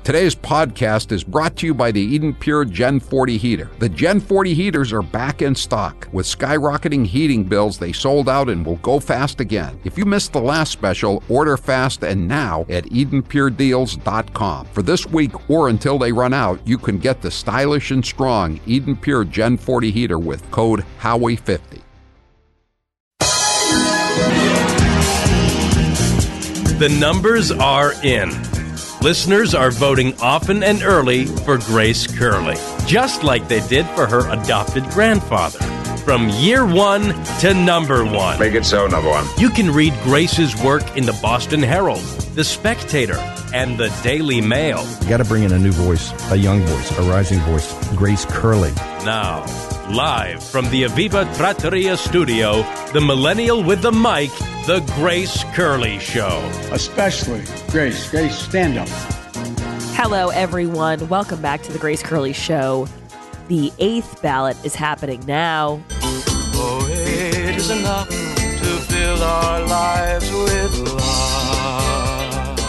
Today's podcast is brought to you by the Eden Pure Gen 40 heater. The Gen 40 heaters are back in stock. With skyrocketing heating bills, they sold out and will go fast again. If you missed the last special, order fast and now at EdenPureDeals.com. For this week or until they run out, you can get the stylish and strong Eden Pure Gen 40 heater with code Howie50. The numbers are in. Listeners are voting often and early for Grace Curley, just like they did for her adopted grandfather. From year one to number one. Make it so, number one. You can read Grace's work in the Boston Herald, the Spectator, and the Daily Mail. You got to bring in a new voice, a young voice, a rising voice, Grace Curley. Now, live from the Aviva Trattoria studio, the millennial with the mic, The Grace Curley Show. Especially Grace, stand up. Hello, everyone. Welcome back to The Grace Curley Show. The 8th ballot is happening now. Oh, it is enough to fill our lives with love.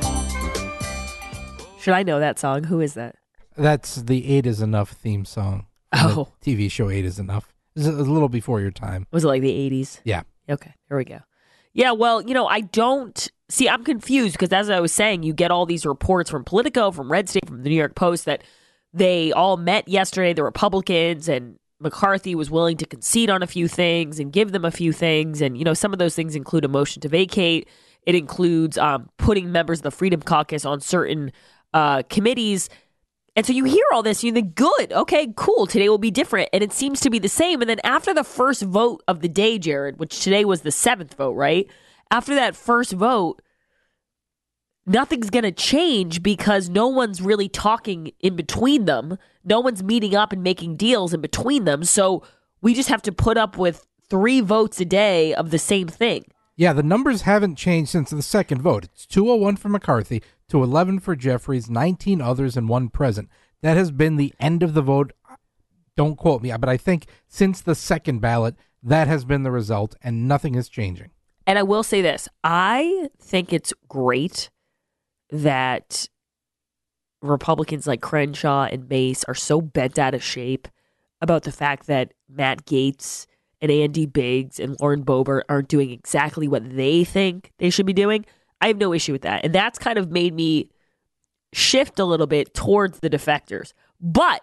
Should I know that song? Who is that? That's the 8 is Enough theme song. Oh. The TV show 8 is Enough. It was a little before your time. Was it like the 80s? Yeah. Okay, here we go. Yeah, well, I don't... See, I'm confused because as I was saying, you get all these reports from Politico, from Red State, from the New York Post that they all met yesterday, the Republicans, and McCarthy was willing to concede on a few things and give them a few things. And, some of those things include a motion to vacate. It includes putting members of the Freedom Caucus on certain committees. And so you hear all this, and you think, good, okay, cool, today will be different. And it seems to be the same. And then after the first vote of the day, Jared, which today was the 7th vote, right? After that first vote, nothing's going to change because no one's really talking in between them. No one's meeting up and making deals in between them. So we just have to put up with 3 votes a day of the same thing. Yeah, the numbers haven't changed since the second vote. It's 201 for McCarthy, 211 for Jeffries, 19 others, and 1 present. That has been the end of the vote. Don't quote me, but I think since the second ballot, that has been the result, and nothing is changing. And I will say this. I think it's great that Republicans like Crenshaw and Mace are so bent out of shape about the fact that Matt Gaetz and Andy Biggs and Lauren Boebert aren't doing exactly what they think they should be doing. I have no issue with that. And that's kind of made me shift a little bit towards the defectors. But,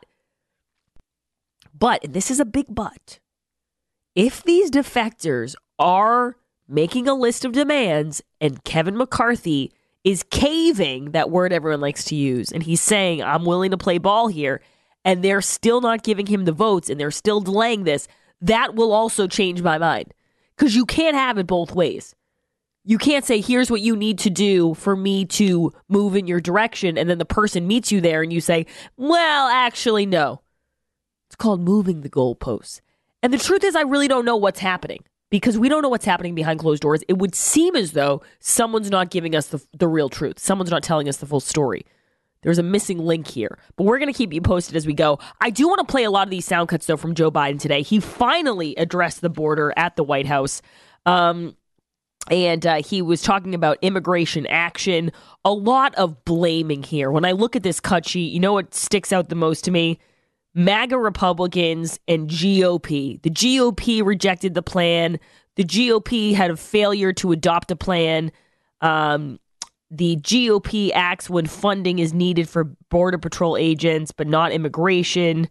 and this is a big but, if these defectors are making a list of demands and Kevin McCarthy is caving, that word everyone likes to use, and he's saying, I'm willing to play ball here, and they're still not giving him the votes and they're still delaying this, that will also change my mind. Because you can't have it both ways. You can't say, here's what you need to do for me to move in your direction, and then the person meets you there and you say, well, actually, no. It's called moving the goalposts. And the truth is, I really don't know what's happening. Because we don't know what's happening behind closed doors. It would seem as though someone's not giving us the real truth. Someone's not telling us the full story. There's a missing link here. But we're going to keep you posted as we go. I do want to play a lot of these sound cuts, though, from Joe Biden today. He finally addressed the border at the White House. And he was talking about immigration action. A lot of blaming here. When I look at this cut sheet, you know what sticks out the most to me? MAGA Republicans and GOP. The GOP rejected the plan. The GOP had a failure to adopt a plan. The GOP acts when funding is needed for Border Patrol agents, but not immigration.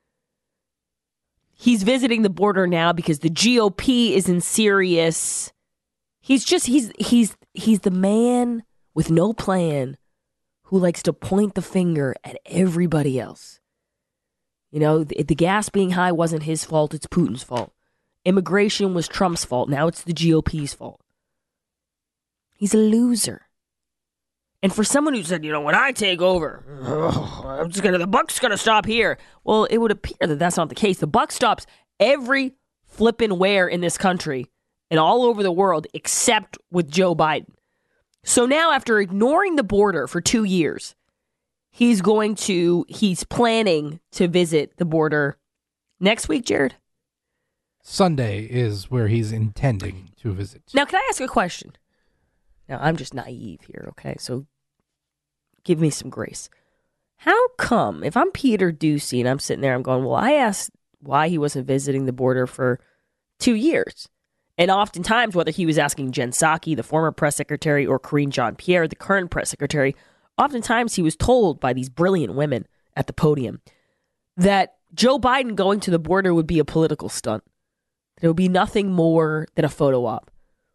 He's visiting the border now because the GOP isn't serious. He's the man with no plan who likes to point the finger at everybody else. The gas being high wasn't his fault. It's Putin's fault. Immigration was Trump's fault. Now it's the GOP's fault. He's a loser. And for someone who said, when I take over, the buck's going to stop here. Well, it would appear that that's not the case. The buck stops every flippin' where in this country and all over the world except with Joe Biden. So now after ignoring the border for 2 years, he's planning to visit the border next week, Jared? Sunday is where he's intending to visit. Now, can I ask a question? Now, I'm just naive here, okay? So give me some grace. How come, if I'm Peter Doocy and I'm sitting there, I'm going, well, I asked why he wasn't visiting the border for 2 years. And oftentimes, whether he was asking Jen Psaki, the former press secretary, or Karine Jean-Pierre, the current press secretary, oftentimes he was told by these brilliant women at the podium that Joe Biden going to the border would be a political stunt. There would be nothing more than a photo op.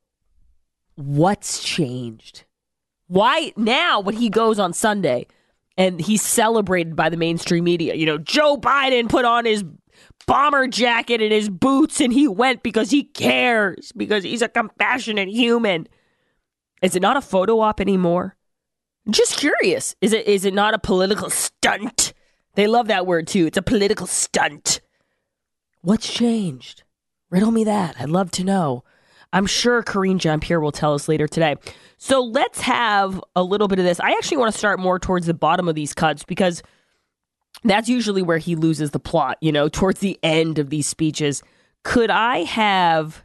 What's changed? Why now when he goes on Sunday and he's celebrated by the mainstream media, Joe Biden put on his bomber jacket and his boots and he went because he cares, because he's a compassionate human. Is it not a photo op anymore? Just curious. Is it not a political stunt? They love that word too. It's a political stunt. What's changed? Riddle me that. I'd love to know. I'm sure Karine Jean-Pierre will tell us later today. So let's have a little bit of this. I actually want to start more towards the bottom of these cuts because that's usually where he loses the plot, towards the end of these speeches. Could I have...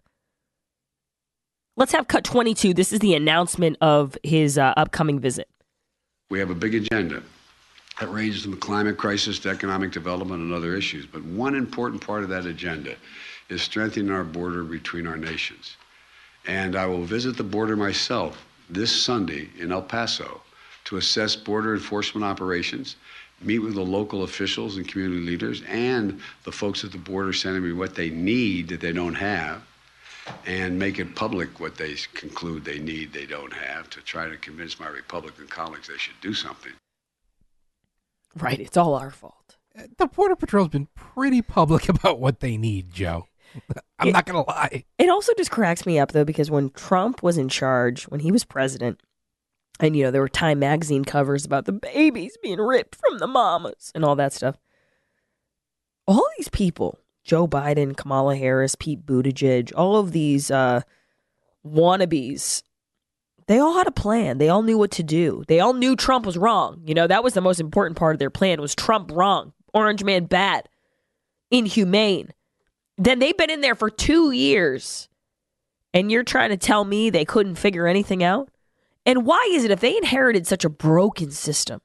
Let's have cut 22. This is the announcement of his upcoming visit. We have a big agenda that ranges from the climate crisis to economic development and other issues. But one important part of that agenda is strengthening our border between our nations. And I will visit the border myself this Sunday in El Paso to assess border enforcement operations, meet with the local officials and community leaders and the folks at the border sending me what they need that they don't have, and make it public what they conclude they need they don't have, to try to convince my Republican colleagues they should do something. Right, it's all our fault. The Border Patrol's been pretty public about what they need, Joe. I'm not going to lie. It also just cracks me up, though, because when Trump was in charge, when he was president, and, there were Time magazine covers about the babies being ripped from the mamas and all that stuff. All these people, Joe Biden, Kamala Harris, Pete Buttigieg, all of these wannabes, they all had a plan. They all knew what to do. They all knew Trump was wrong. That was the most important part of their plan, was Trump wrong, Orange Man bad, inhumane. Then they've been in there for 2 years, and you're trying to tell me they couldn't figure anything out? And why is it, if they inherited such a broken system,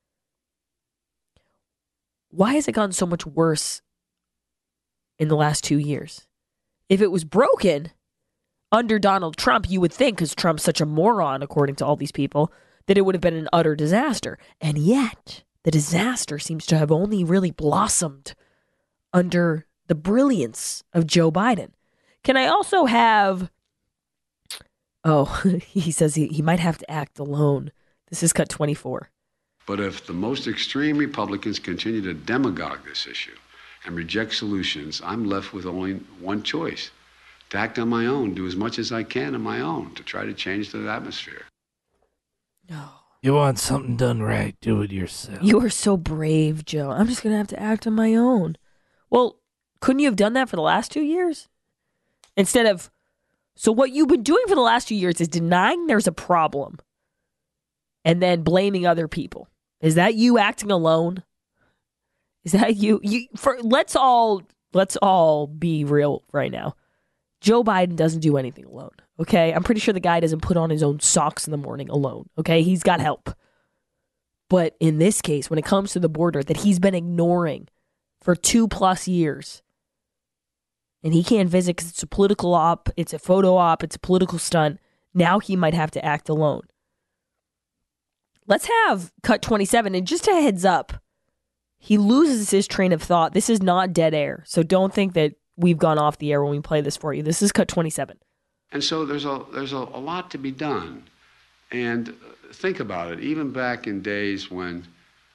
why has it gotten so much worse in the last 2 years? If it was broken under Donald Trump, you would think, because Trump's such a moron, according to all these people, that it would have been an utter disaster. And yet, the disaster seems to have only really blossomed under the brilliance of Joe Biden. Can I also have... Oh, he says he might have to act alone. This is cut 24. But if the most extreme Republicans continue to demagogue this issue and reject solutions, I'm left with only one choice: to act on my own, do as much as I can on my own to try to change the atmosphere. No. You want something done right, do it yourself. You are so brave, Joe. I'm just going to have to act on my own. Well, couldn't you have done that for the last 2 years? Instead of... So what you've been doing for the last 2 years is denying there's a problem and then blaming other people. Is that you acting alone? Is that you? Let's all be real right now. Joe Biden doesn't do anything alone, okay? I'm pretty sure the guy doesn't put on his own socks in the morning alone, okay? He's got help. But in this case, when it comes to the border that he's been ignoring for 2+ years, and he can't visit because it's a political op, it's a photo op, it's a political stunt. Now he might have to act alone. Let's have cut 27. And just a heads up, he loses his train of thought. This is not dead air. So don't think that we've gone off the air when we play this for you. This is cut 27. And so there's a lot to be done. And think about it. Even back in days when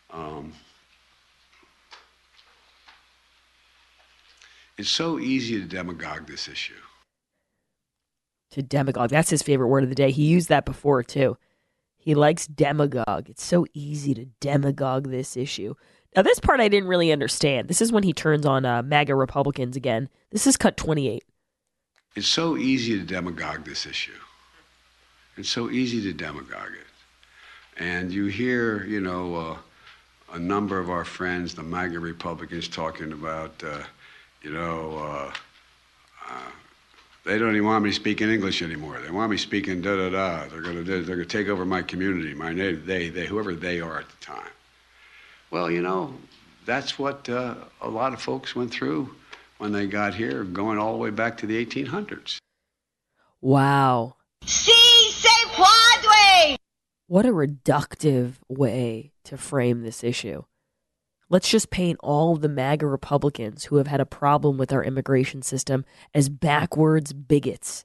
it's so easy to demagogue this issue. To demagogue. That's his favorite word of the day. He used that before, too. He likes demagogue. It's so easy to demagogue this issue. Now, this part I didn't really understand. This is when he turns on MAGA Republicans again. This is cut 28. It's so easy to demagogue this issue. It's so easy to demagogue it. And you hear, a number of our friends, the MAGA Republicans, talking about... They don't even want me speaking English anymore. They want me speaking da-da-da. They're gonna take over my community, my native, they, whoever they are at the time. Well, you know, that's what a lot of folks went through when they got here, going all the way back to the 1800s. Wow. Si se puede! What a reductive way to frame this issue. Let's just paint all of the MAGA Republicans who have had a problem with our immigration system as backwards bigots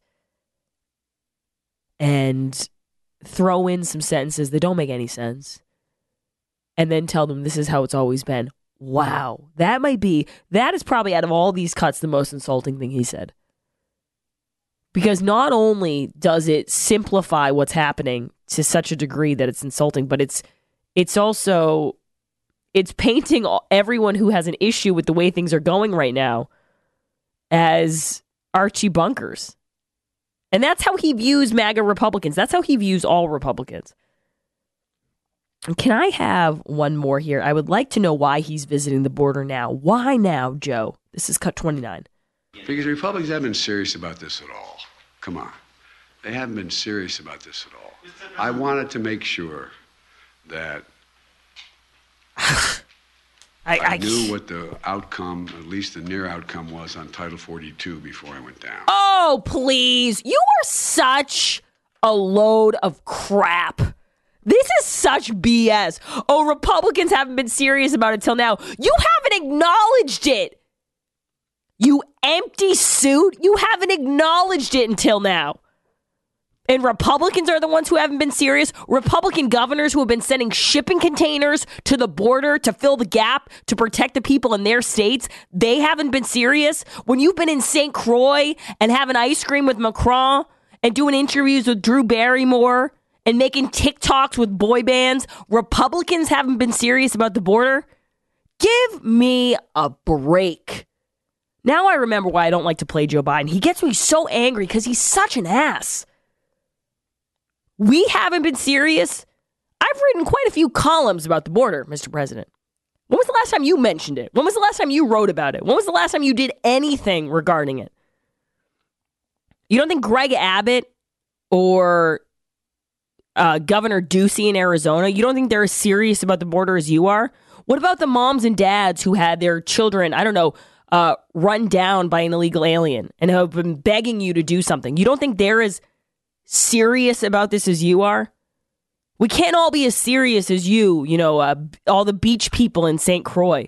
and throw in some sentences that don't make any sense and then tell them this is how it's always been. Wow. That is probably out of all these cuts the most insulting thing he said. Because not only does it simplify what's happening to such a degree that it's insulting, but it's also... it's painting everyone who has an issue with the way things are going right now as Archie Bunkers. And that's how he views MAGA Republicans. That's how he views all Republicans. And can I have one more here? I would like to know why he's visiting the border now. Why now, Joe? This is cut 29. Because Republicans haven't been serious about this at all. Come on. They haven't been serious about this at all. I wanted to make sure that I knew what the outcome, at least the near outcome, was on Title 42 before I went down. Oh, please. You are such a load of crap. This is such BS. Oh, Republicans haven't been serious about it till now. You haven't acknowledged it. You empty suit. You haven't acknowledged it until now. And Republicans are the ones who haven't been serious. Republican governors who have been sending shipping containers to the border to fill the gap to protect the people in their states. They haven't been serious. When you've been in St. Croix and having ice cream with Macron and doing interviews with Drew Barrymore and making TikToks with boy bands, Republicans haven't been serious about the border. Give me a break. Now I remember why I don't like to play Joe Biden. He gets me so angry because he's such an ass. We haven't been serious. I've written quite a few columns about the border, Mr. President. When was the last time you mentioned it? When was the last time you wrote about it? When was the last time you did anything regarding it? You don't think Greg Abbott or Governor Ducey in Arizona, you don't think they're as serious about the border as you are? What about the moms and dads who had their children, I don't know, run down by an illegal alien and have been begging you to do something? You don't think they're as serious about this as you are? We can't all be as serious as you, all the beach people in St. Croix.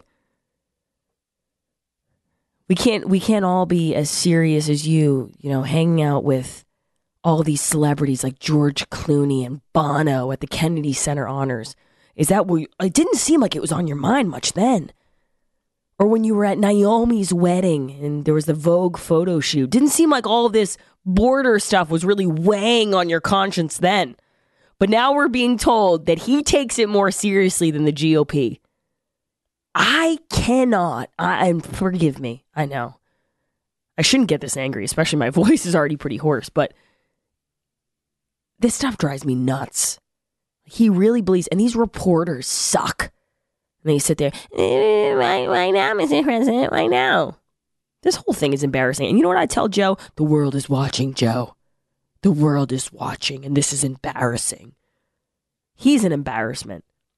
We can't all be as serious as you, hanging out with all these celebrities like George Clooney and Bono at the Kennedy Center Honors. Is that what it didn't seem like it was on your mind much then? Or when you were at Naomi's wedding and there was the Vogue photo shoot. Didn't seem like all of this border stuff was really weighing on your conscience then. But now we're being told that he takes it more seriously than the GOP. I cannot. And forgive me. I know. I shouldn't get this angry, especially my voice is already pretty hoarse. But this stuff drives me nuts. He really believes, and these reporters suck. And they sit there, why now, Mr. President? Why now? This whole thing is embarrassing. And you know what I tell Joe? The world is watching, Joe. The world is watching, and this is embarrassing. He's an embarrassment.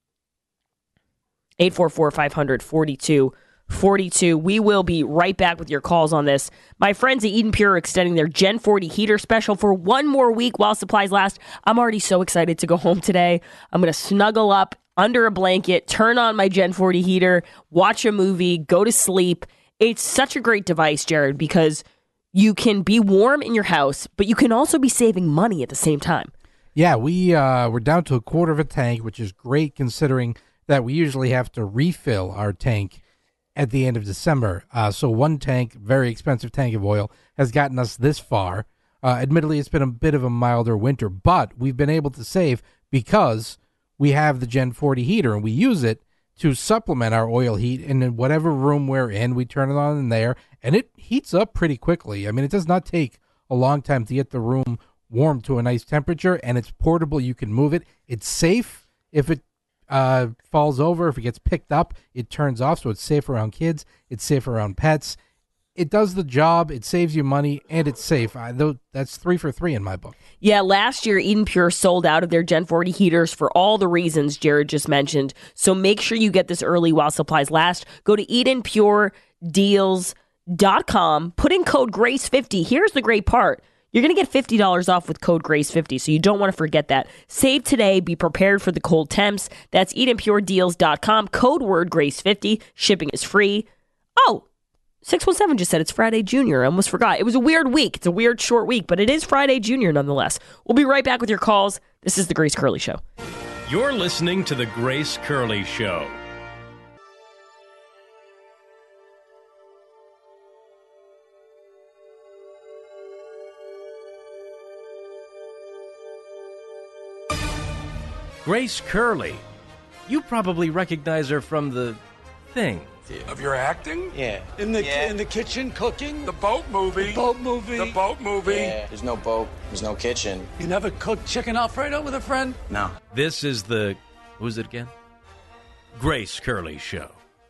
844-500-4242. We will be right back with your calls on this. My friends at Eden Pure are extending their Gen 40 heater special for one more week while supplies last. I'm already so excited to go home today. I'm going to snuggle up under a blanket, turn on my Gen 40 heater, watch a movie, go to sleep. It's such a great device, Jared, because you can be warm in your house, but you can also be saving money at the same time. Yeah, we're down to a quarter of a tank, which is great considering that we usually have to refill our tank at the end of December. So one tank, very expensive tank of oil, has gotten us this far. Admittedly, it's been a bit of a milder winter, but we've been able to save because we have the Gen 40 heater, and we use it to supplement our oil heat. And in whatever room we're in, we turn it on in there, and it heats up pretty quickly. I mean, it does not take a long time to get the room warm to a nice temperature, and it's portable. You can move it. It's safe. If it falls over, if it gets picked up, it turns off, so it's safe around kids. It's safe around pets. it does the job, it saves you money, and it's safe. That's 3 for 3 in my book. Yeah, last year Eden Pure sold out of their Gen 40 heaters for all the reasons Jared just mentioned. So make sure you get this early while supplies last. Go to EdenPureDeals.com. Put in code GRACE50. Here's the great part. You're going to get $50 off with code GRACE50, so you don't want to forget that. Save today. Be prepared for the cold temps. That's EdenPureDeals.com. Code word GRACE50. Shipping is free. Oh, 617 just said it's Friday Junior. I almost forgot. It was a weird week. It's a weird short week, but it is Friday Junior nonetheless. We'll be right back with your calls. This is the Grace Curley Show. You're listening to the Grace Curley Show. Grace Curley. You probably recognize her from The Thing. Of your acting? Yeah. In the kitchen cooking? The boat movie. The boat movie. The boat movie. Yeah. There's no boat. There's no kitchen. You never cooked chicken Alfredo with a friend? No. This is the, who's it again? Grace Curley Show.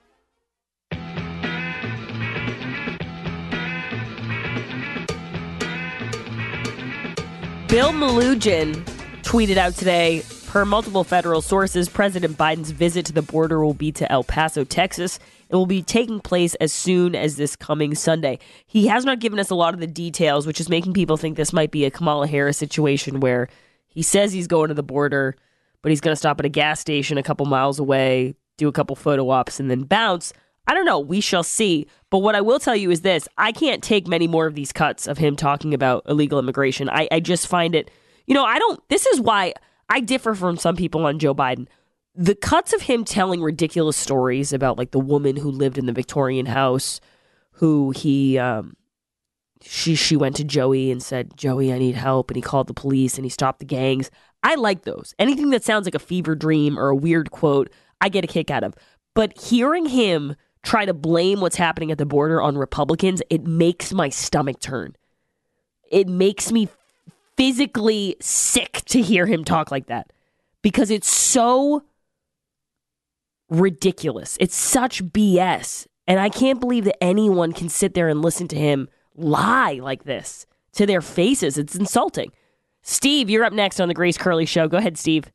Bill Melugin tweeted out today, per multiple federal sources, President Biden's visit to the border will be to El Paso, Texas. It will be taking place as soon as this coming Sunday. He has not given us a lot of the details, which is making people think this might be a Kamala Harris situation where he says he's going to the border, but he's going to stop at a gas station a couple miles away, do a couple photo ops, and then bounce. I don't know. We shall see. But what I will tell you is this. I can't take many more of these cuts of him talking about illegal immigration. I just find it, this is why I differ from some people on Joe Biden. The cuts of him telling ridiculous stories about like the woman who lived in the Victorian house, who she went to Joey and said, Joey, I need help. And he called the police and he stopped the gangs. I like those. Anything that sounds like a fever dream or a weird quote, I get a kick out of. But hearing him try to blame what's happening at the border on Republicans, it makes my stomach turn. It makes me physically sick to hear him talk like that because it's so ridiculous. It's such BS. And I can't believe that anyone can sit there and listen to him lie like this to their faces. It's insulting. Steve, you're up next on the Grace Curley Show. Go ahead, Steve.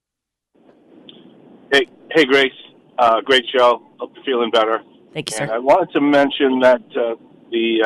Hey, Grace. Great show. Hope you're feeling better. Thank you, sir. And I wanted to mention that the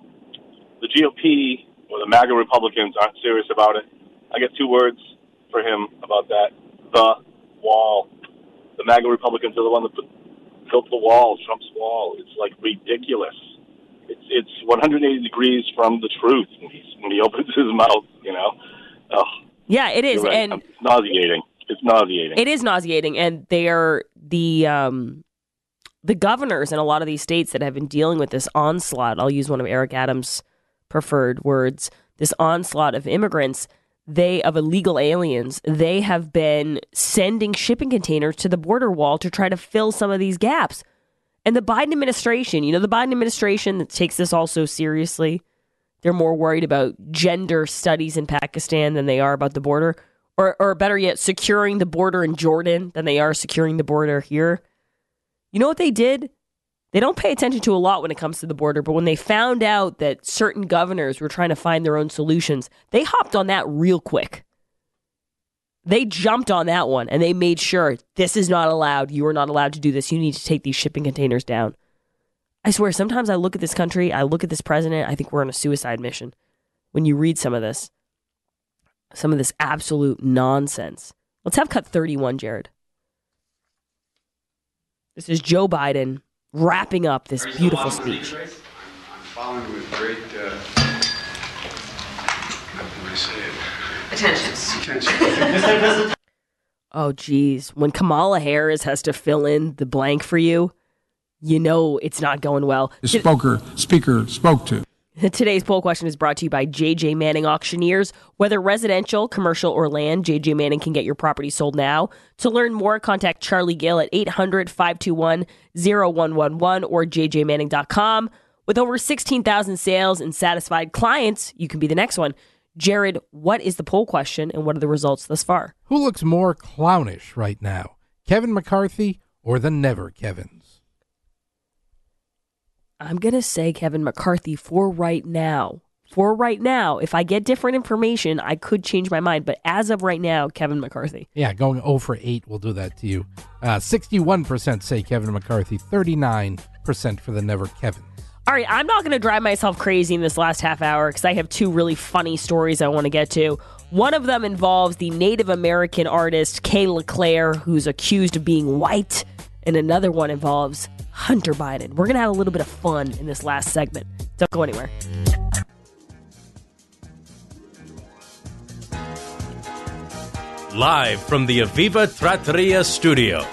GOP or the MAGA Republicans aren't serious about it. I got 2 words for him about that. The wall. The MAGA Republicans are the one that built the wall, Trump's wall. It's like ridiculous. It's 180 degrees from the truth when he opens his mouth, Oh, yeah, it is. Right. And it's nauseating. It's nauseating. It is nauseating. And they are the governors in a lot of these states that have been dealing with this onslaught. I'll use one of Eric Adams' preferred words, this onslaught of immigrants, of illegal aliens. They have been sending shipping containers to the border wall to try to fill some of these gaps. And the Biden administration, the Biden administration that takes this all so seriously, they're more worried about gender studies in Pakistan than they are about the border, or better yet, securing the border in Jordan than they are securing the border here. You know what they did? They don't pay attention to a lot when it comes to the border, but when they found out that certain governors were trying to find their own solutions, they hopped on that real quick. They jumped on that one, and they made sure this is not allowed. You are not allowed to do this. You need to take these shipping containers down. I swear, sometimes I look at this country, I look at this president, I think we're on a suicide mission. When you read some of this absolute nonsense. Let's have cut 31, Jared. This is Joe Biden wrapping up this beautiful speech. I'm following with great, how can I say it? Attention. Oh, geez. When Kamala Harris has to fill in the blank for you, it's not going well. The speaker spoke to. Today's poll question is brought to you by J.J. Manning Auctioneers. Whether residential, commercial, or land, J.J. Manning can get your property sold now. To learn more, contact Charlie Gill at 800-521-0111 or jjmanning.com. With over 16,000 sales and satisfied clients, you can be the next one. Jared, what is the poll question and what are the results thus far? Who looks more clownish right now, Kevin McCarthy or the Never Kevins? I'm going to say Kevin McCarthy for right now. For right now, if I get different information, I could change my mind. But as of right now, Kevin McCarthy. Yeah, going 0 for 8 will do that to you. 61% say Kevin McCarthy, 39% for the Never Kevin. All right, I'm not going to drive myself crazy in this last half hour because I have two really funny stories I want to get to. One of them involves the Native American artist Kay LeClaire, who's accused of being white, and another one involves Hunter Biden. We're going to have a little bit of fun in this last segment. Don't go anywhere. Live from the Aviva Trattoria studio.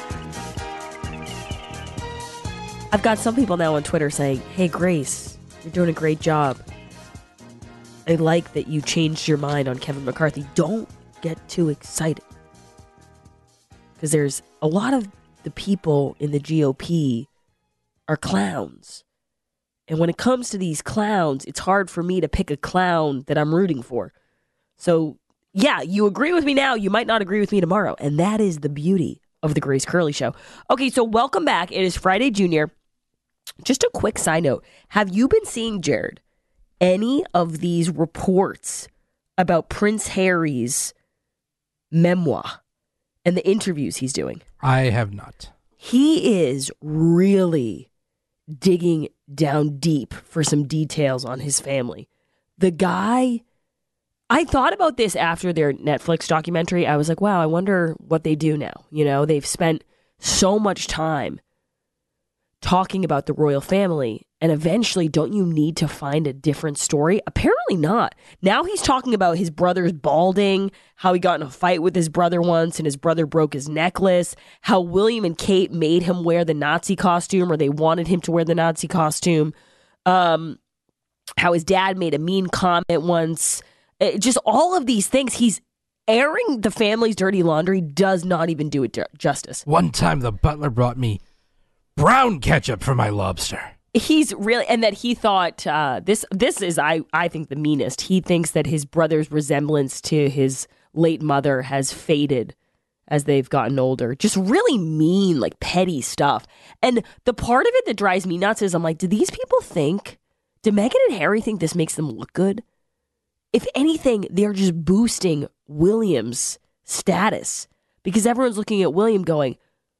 I've got some people now on Twitter saying, hey, Grace, you're doing a great job. I like that you changed your mind on Kevin McCarthy. Don't get too excited. Because there's a lot of the people in the GOP are clowns. And when it comes to these clowns, it's hard for me to pick a clown that I'm rooting for. So, yeah, you agree with me now. You might not agree with me tomorrow. And that is the beauty of the Grace Curley Show. Okay, so welcome back. It is Friday, Junior. Just a quick side note. Have you been seeing, Jared, any of these reports about Prince Harry's memoir and the interviews he's doing? I have not. He is really digging down deep for some details on his family. The guy, I thought about this after their Netflix documentary. I was like, wow, I wonder what they do now. You know, they've spent so much time talking about the royal family, and eventually, don't you need to find a different story? Apparently not. Now he's talking about his brother's balding, how he got in a fight with his brother once and his brother broke his necklace, how William and Kate made him wear the Nazi costume, or they wanted him to wear the Nazi costume, how his dad made a mean comment once. Just all of these things. He's airing the family's dirty laundry, does not even do it justice. One time the butler brought me brown ketchup for my lobster. He's really, and that he thought, this is, I think, the meanest. He thinks that his brother's resemblance to his late mother has faded as they've gotten older. Just really mean, like petty stuff. And the part of it that drives me nuts is I'm like, do these people think, do Meghan and Harry think this makes them look good? If anything, they're just boosting William's status because everyone's looking at William going,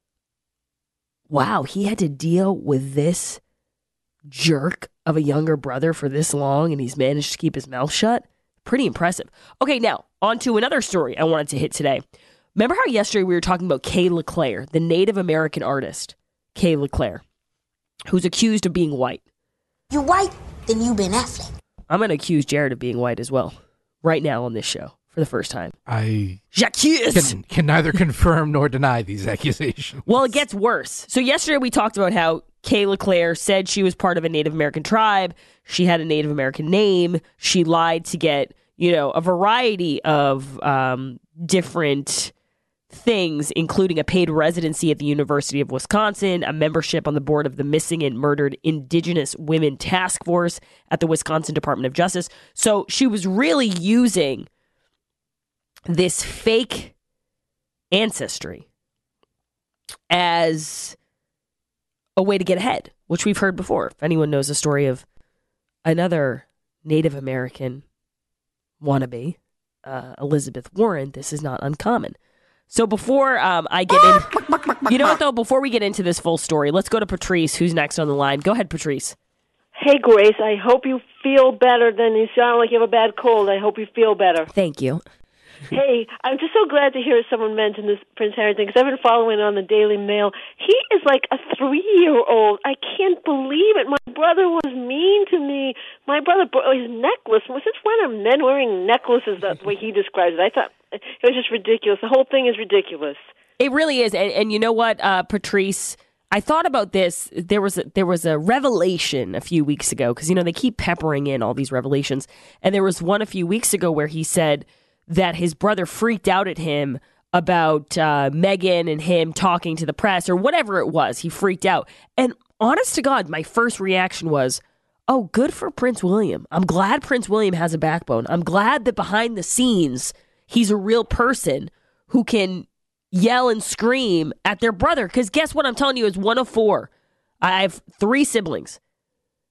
wow, he had to deal with this jerk of a younger brother for this long and he's managed to keep his mouth shut. Pretty impressive. Okay, now on to another story I wanted to hit today. Remember how yesterday we were talking about Kay LeClaire, the Native American artist, Kay LeClaire, who's accused of being white. You're white, then you Ben Affleck. I'm going to accuse Jared of being white as well, right now on this show. For the first time. I J'accuse! Can neither confirm nor deny these accusations. Well, it gets worse. So yesterday we talked about how Kay LeClaire said she was part of a Native American tribe. She had a Native American name. She lied to get, a variety of different things, including a paid residency at the University of Wisconsin, a membership on the board of the Missing and Murdered Indigenous Women Task Force at the Wisconsin Department of Justice. So she was really using this fake ancestry as a way to get ahead, which we've heard before. If anyone knows the story of another Native American wannabe, Elizabeth Warren, this is not uncommon. So before I get in, you know what though, before we get into this full story, let's go to Patrice, who's next on the line. Go ahead, Patrice. Hey, Grace, I hope you feel better than you sound like you have a bad cold. I hope you feel better. Thank you. Hey, I'm just so glad to hear someone mention this Prince Harry thing, because I've been following it on the Daily Mail. He is like a 3-year-old. I can't believe it. My brother was mean to me. My brother broke his necklace. Since when are men wearing necklaces? That's the way he describes it. I thought it was just ridiculous. The whole thing is ridiculous. It really is. And you know what, Patrice? I thought about this. There was a revelation a few weeks ago, because, they keep peppering in all these revelations. And there was one a few weeks ago where he said that his brother freaked out at him about Meghan and him talking to the press or whatever it was. He freaked out. And honest to God, my first reaction was, oh, good for Prince William. I'm glad Prince William has a backbone. I'm glad that behind the scenes, he's a real person who can yell and scream at their brother. Because guess what I'm telling you is one of 4. I have 3 siblings.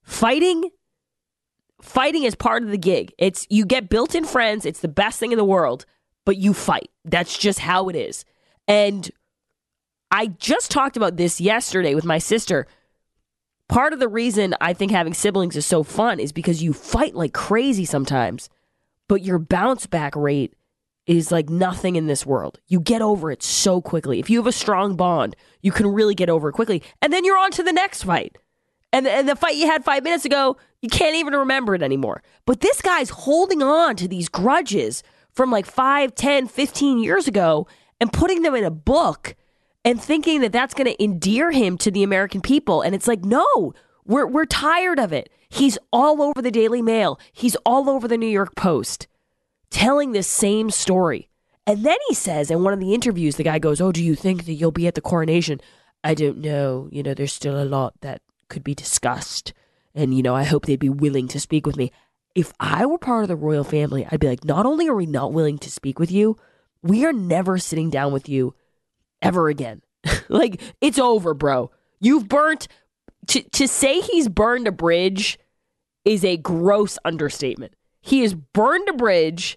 Fighting is part of the gig. It's you get built-in friends. It's the best thing in the world, but you fight. That's just how it is. And I just talked about this yesterday with my sister. Part of the reason I think having siblings is so fun is because you fight like crazy sometimes, but your bounce back rate is like nothing in this world. You get over it so quickly. If you have a strong bond, you can really get over it quickly. And then you're on to the next fight. And the fight you had 5 minutes ago, you can't even remember it anymore. But this guy's holding on to these grudges from like 5, 10, 15 years ago and putting them in a book and thinking that that's going to endear him to the American people. And it's like, no, we're tired of it. He's all over the Daily Mail. He's all over the New York Post telling this same story. And then he says in one of the interviews, the guy goes, oh, do you think that you'll be at the coronation? I don't know. You know, there's still a lot that could be discussed. And, you know, I hope they'd be willing to speak with me. If I were part of the royal family, I'd be like, not only are we not willing to speak with you, we are never sitting down with you ever again. Like, it's over, bro. You've burnt. To say he's burned a bridge is a gross understatement. He has burned a bridge,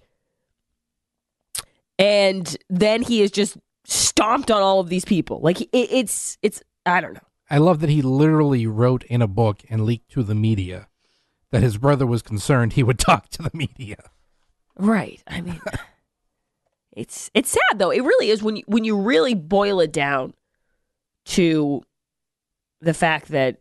and then he has just stomped on all of these people. Like, it's I don't know. I love that he literally wrote in a book and leaked to the media that his brother was concerned he would talk to the media. Right. I mean, it's sad though. It really is when you really boil it down to the fact that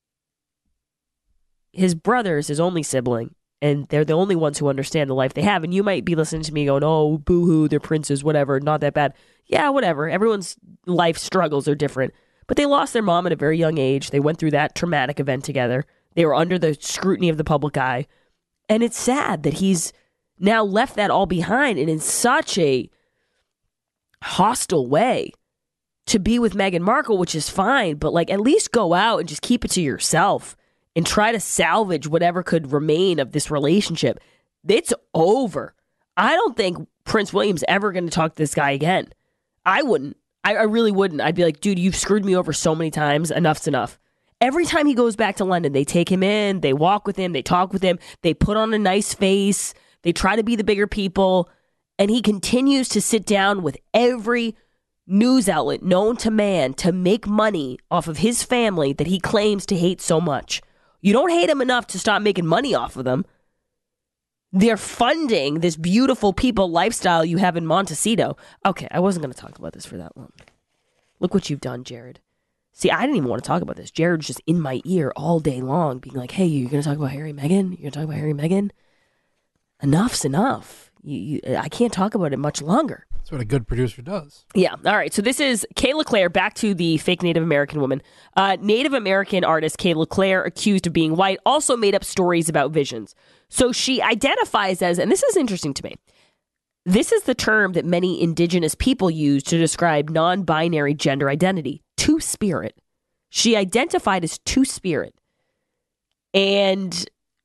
his brother is his only sibling, and they're the only ones who understand the life they have. And you might be listening to me going, oh, boo-hoo, they're princes, whatever, not that bad. Yeah, whatever. Everyone's life struggles are different. But they lost their mom at a very young age. They went through that traumatic event together. They were under the scrutiny of the public eye. And it's sad that he's now left that all behind and in such a hostile way to be with Meghan Markle, which is fine, but like at least go out and just keep it to yourself and try to salvage whatever could remain of this relationship. It's over. I don't think Prince William's ever going to talk to this guy again. I wouldn't. I really wouldn't. I'd be like, dude, you've screwed me over so many times. Enough's enough. Every time he goes back to London, they take him in, they walk with him, they talk with him, they put on a nice face, they try to be the bigger people, and he continues to sit down with every news outlet known to man to make money off of his family that he claims to hate so much. You don't hate him enough to stop making money off of them. They're funding this beautiful people lifestyle you have in Montecito. Okay, I wasn't going to talk about this for that long. Look what you've done, Jared. See, I didn't even want to talk about this. Jared's just in my ear all day long being like, hey, you're going to talk about Harry and Meghan? You're going to talk about Harry and Meghan? Enough's enough. I can't talk about it much longer. That's what a good producer does. Yeah. All right. So this is Kay LeClaire, back to the fake Native American woman. Native American artist Kay LeClaire, accused of being white, also made up stories about visions. So she identifies as, and this is interesting to me, this is the term that many indigenous people use to describe non-binary gender identity, two-spirit. She identified as two-spirit. And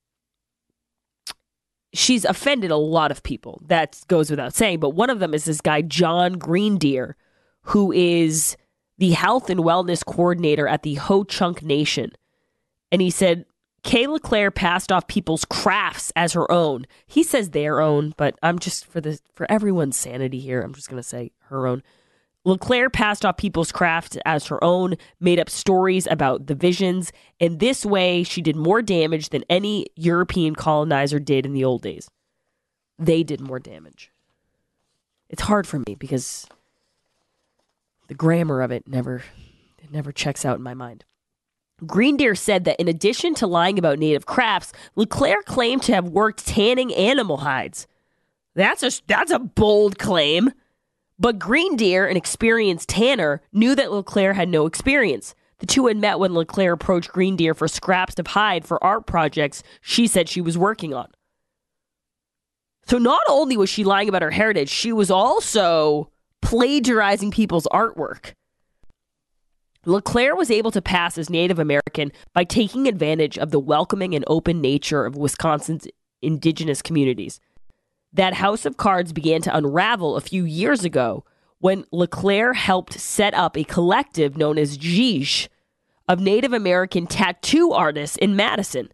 she's offended a lot of people. That goes without saying. But one of them is this guy, John Greendeer, who is the health and wellness coordinator at the Ho-Chunk Nation. And he said, Kay LeClaire passed off people's crafts as her own. He says their own, but I'm just, for everyone's sanity here, I'm just going to say her own. LeClaire passed off people's crafts as her own, made up stories about the visions. In this way, she did more damage than any European colonizer did in the old days. They did more damage. It's hard for me because the grammar of it never checks out in my mind. Greendeer said that in addition to lying about native crafts, LeClaire claimed to have worked tanning animal hides. That's a bold claim. But Greendeer, an experienced tanner, knew that LeClaire had no experience. The two had met when LeClaire approached Greendeer for scraps of hide for art projects she said she was working on. So not only was she lying about her heritage, she was also plagiarizing people's artwork. LeClaire was able to pass as Native American by taking advantage of the welcoming and open nature of Wisconsin's indigenous communities. That house of cards began to unravel a few years ago when LeClaire helped set up a collective known as Jish, of Native American tattoo artists in Madison.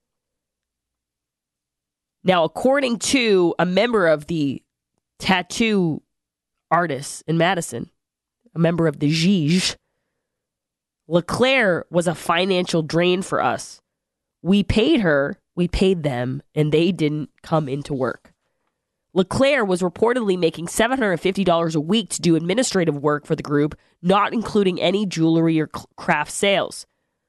Now, according to a member of the tattoo artists in Madison, a member of the Zhij, LeClaire was a financial drain for us. We paid them, and they didn't come into work. LeClaire was reportedly making $750 a week to do administrative work for the group, not including any jewelry or craft sales.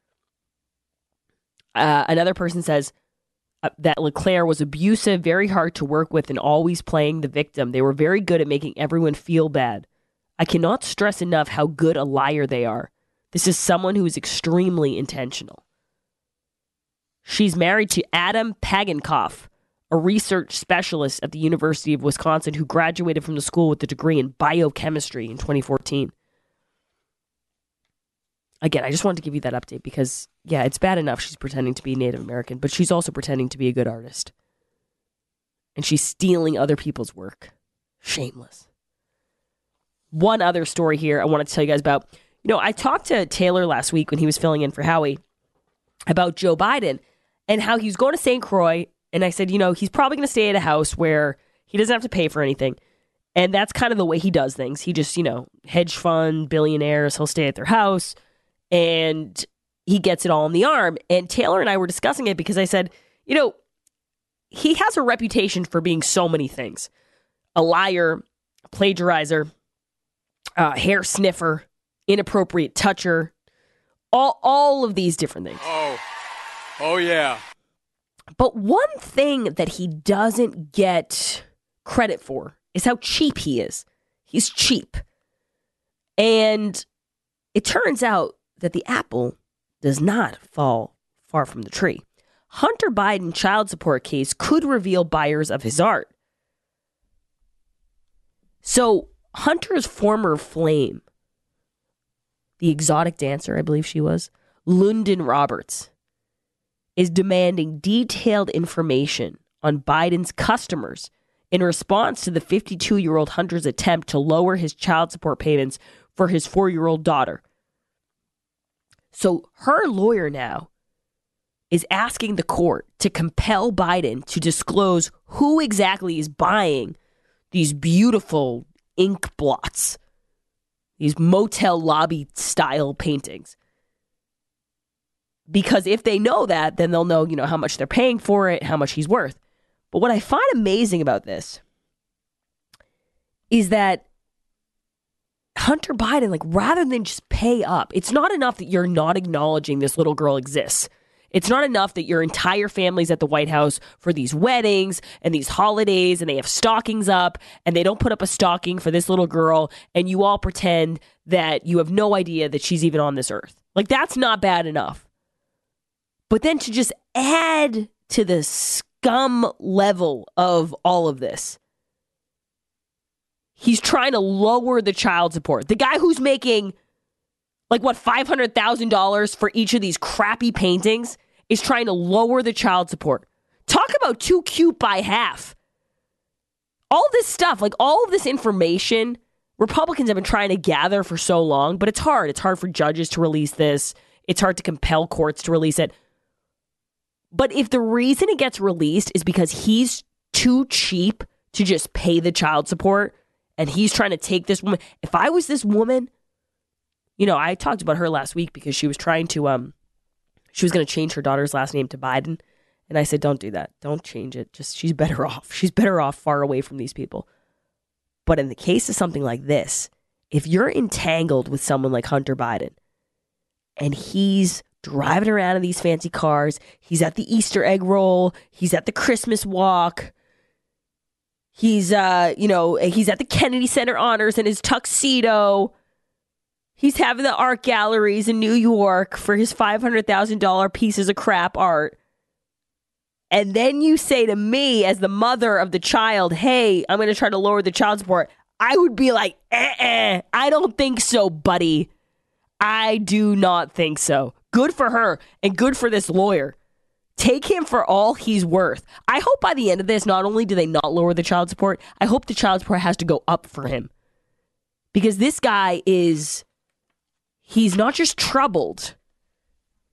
Another person says that LeClaire was abusive, very hard to work with, and always playing the victim. They were very good at making everyone feel bad. I cannot stress enough how good a liar they are. This is someone who is extremely intentional. She's married to Adam Pagankoff, a research specialist at the University of Wisconsin who graduated from the school with a degree in biochemistry in 2014. Again, I just wanted to give you that update because, yeah, it's bad enough she's pretending to be Native American, but she's also pretending to be a good artist. And she's stealing other people's work. Shameless. One other story here I wanted to tell you guys about. You know, I talked to Taylor last week when he was filling in for Howie about Joe Biden and how he was going to St. Croix. And I said, you know, he's probably going to stay at a house where he doesn't have to pay for anything. And that's kind of the way he does things. He just, you know, hedge fund, billionaires, he'll stay at their house and he gets it all in the arm. And Taylor and I were discussing it because I said, you know, he has a reputation for being so many things. A liar, a plagiarizer, a hair sniffer, inappropriate toucher, all of these different things. Oh yeah. But one thing that he doesn't get credit for is how cheap he is. He's cheap. And it turns out that the apple does not fall far from the tree. Hunter Biden child support case could reveal buyers of his art. So Hunter's former flame, the exotic dancer, I believe she was, London Roberts, is demanding detailed information on Biden's customers in response to the 52-year-old Hunter's attempt to lower his child support payments for his 4-year-old daughter. So her lawyer now is asking the court to compel Biden to disclose who exactly is buying these beautiful ink blots, these motel lobby style paintings. Because if they know that, then they'll know, you know, how much they're paying for it, how much he's worth. But what I find amazing about this is that Hunter Biden, like, rather than just pay up, it's not enough that you're not acknowledging this little girl exists. It's not enough that your entire family's at the White House for these weddings and these holidays and they have stockings up and they don't put up a stocking for this little girl and you all pretend that you have no idea that she's even on this earth. Like, that's not bad enough. But then to just add to the scum level of all of this, he's trying to lower the child support. The guy who's making, like, what, $500,000 for each of these crappy paintings is trying to lower the child support. Talk about too cute by half. All this stuff, like all of this information, Republicans have been trying to gather for so long, but it's hard. It's hard for judges to release this. It's hard to compel courts to release it. But if the reason it gets released is because he's too cheap to just pay the child support and he's trying to take this woman. If I was this woman, you know, I talked about her last week because she was trying to, she was going to change her daughter's last name to Biden. And I said, don't do that. Don't change it. Just, she's better off. She's better off far away from these people. But in the case of something like this, if you're entangled with someone like Hunter Biden and he's driving around in these fancy cars, he's at the Easter egg roll, he's at the Christmas walk, he's, he's at the Kennedy Center honors in his tuxedo, he's having the art galleries in New York for his $500,000 pieces of crap art. And then you say to me as the mother of the child, hey, I'm going to try to lower the child support. I would be like, I don't think so, buddy. I do not think so. Good for her and good for this lawyer. Take him for all he's worth. I hope by the end of this, not only do they not lower the child support, I hope the child support has to go up for him. Because this guy he's not just troubled,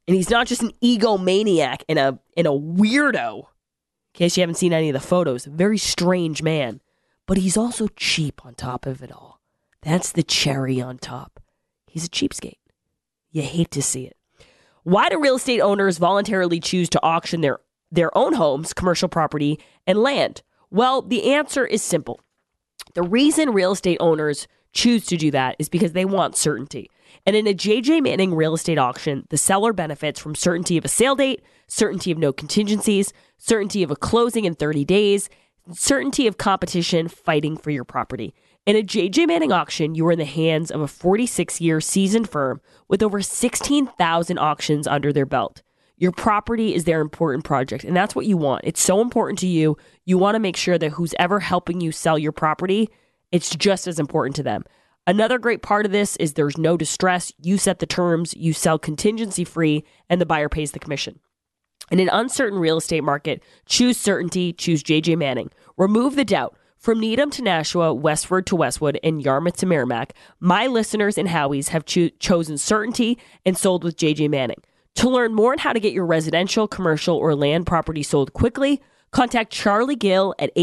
And he's not just an egomaniac and a weirdo. In case you haven't seen any of the photos, a very strange man. But he's also cheap on top of it all. That's the cherry on top. He's a cheapskate. You hate to see it. Why do real estate owners voluntarily choose to auction their own homes, commercial property, and land? Well, the answer is simple. The reason real estate owners choose to do that is because they want certainty. And in a J.J. Manning real estate auction, the seller benefits from certainty of a sale date, certainty of no contingencies, certainty of a closing in 30 days, certainty of competition fighting for your property. In a J.J. Manning auction, you are in the hands of a 46-year seasoned firm with over 16,000 auctions under their belt. Your property is their important project, and that's what you want. It's so important to you. You want to make sure that who's ever helping you sell your property, it's just as important to them. Another great part of this is there's no distress. You set the terms, you sell contingency free, and the buyer pays the commission. In an uncertain real estate market, choose certainty, choose J.J. Manning. Remove the doubt. From Needham to Nashua, Westford to Westwood, and Yarmouth to Merrimack, my listeners and Howies have chosen certainty and sold with J.J. Manning. To learn more on how to get your residential, commercial, or land property sold quickly, contact Charlie Gill at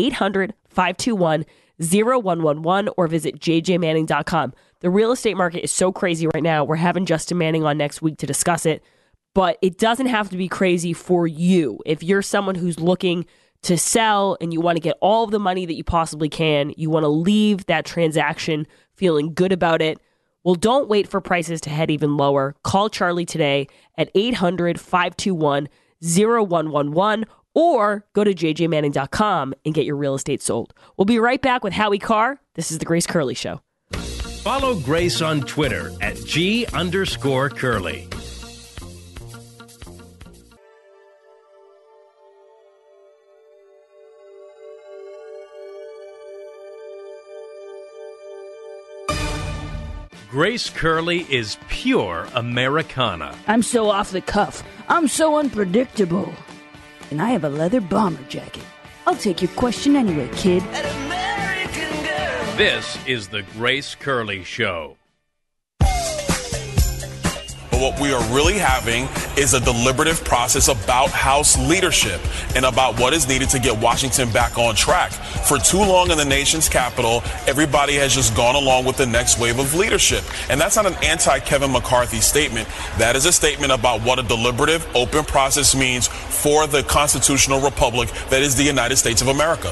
800-521-0111 or visit jjmanning.com. The real estate market is so crazy right now. We're having Justin Manning on next week to discuss it, but it doesn't have to be crazy for you. If you're someone who's looking to sell and you want to get all of the money that you possibly can, you want to leave that transaction feeling good about it, well, don't wait for prices to head even lower. Call Charlie today at 800-521-0111 or go to jjmanning.com and get your real estate sold. We'll be right back with Howie Carr. This is The Grace Curley Show. Follow Grace on Twitter at G_Curley. Grace Curley is pure Americana. I'm so off the cuff. I'm so unpredictable. And I have a leather bomber jacket. I'll take your question anyway, kid. This is the Grace Curley Show. But what we are really having is a deliberative process about House leadership and about what is needed to get Washington back on track. For too long in the nation's capital, everybody has just gone along with the next wave of leadership. And that's not an anti-Kevin McCarthy statement. That is a statement about what a deliberative, open process means for the constitutional republic that is the United States of America.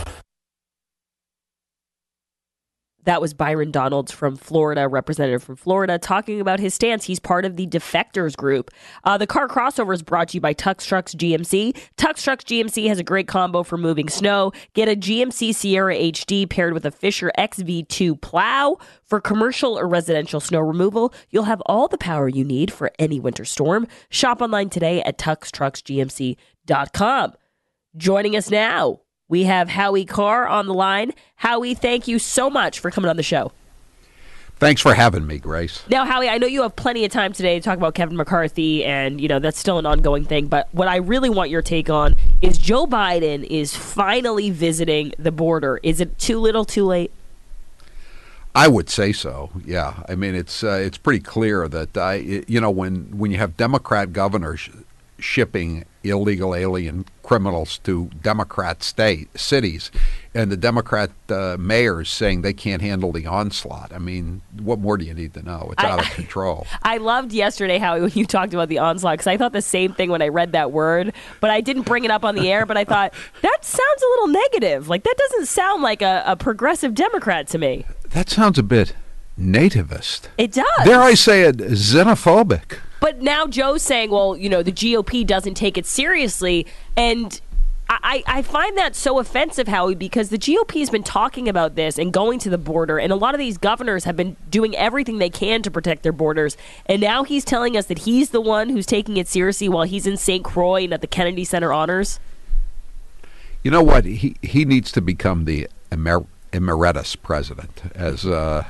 That was Byron Donalds from Florida, representative from Florida, talking about his stance. He's part of the defectors group. The car crossover is brought to you by Tux Trucks GMC. Tux Trucks GMC has a great combo for moving snow. Get a GMC Sierra HD paired with a Fisher XV2 plow for commercial or residential snow removal. You'll have all the power you need for any winter storm. Shop online today at tuxtrucksgmc.com. Joining us now, we have Howie Carr on the line. Howie, thank you so much for coming on the show. Thanks for having me, Grace. Now, Howie, I know you have plenty of time today to talk about Kevin McCarthy, and, you know, that's still an ongoing thing. But what I really want your take on is Joe Biden is finally visiting the border. Is it too little, too late? I would say so, yeah. I mean, it's pretty clear that, when you have Democrat governors shipping illegal alien criminals to Democrat cities, and the Democrat mayors saying they can't handle the onslaught. I mean, what more do you need to know? It's out of control. I loved yesterday, Howie, when you talked about the onslaught, because I thought the same thing when I read that word, but I didn't bring it up on the air, but I thought, that sounds a little negative. Like, that doesn't sound like a progressive Democrat to me. That sounds a bit nativist. It does. Dare I say it, xenophobic. But now Joe's saying, well, you know, the GOP doesn't take it seriously. And I find that so offensive, Howie, because the GOP has been talking about this and going to the border. And a lot of these governors have been doing everything they can to protect their borders. And now he's telling us that he's the one who's taking it seriously while he's in St. Croix and at the Kennedy Center Honors. You know what? He needs to become the emeritus president, as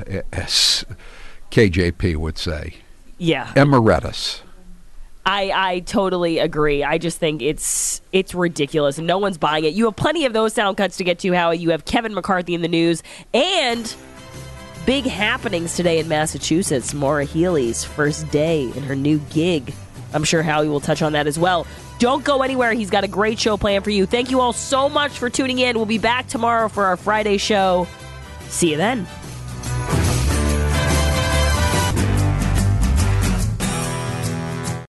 KJP would say. Yeah. Emeritus. I totally agree. I just think it's ridiculous, and no one's buying it. You have plenty of those sound cuts to get to, Howie. You have Kevin McCarthy in the news, and big happenings today in Massachusetts. Maura Healey's first day in her new gig I'm sure Howie will touch on that as well. Don't go anywhere. He's got a great show planned for you. Thank you all so much for tuning in. We'll be back tomorrow for our Friday show. See you then.